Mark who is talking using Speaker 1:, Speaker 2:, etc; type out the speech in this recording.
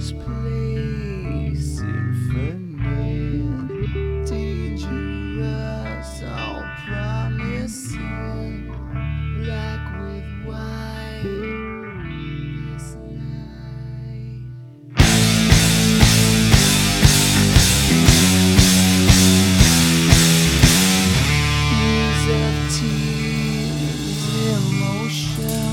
Speaker 1: this place infinite, dangerous, all promising, black with white this night. Years of tears, emotion.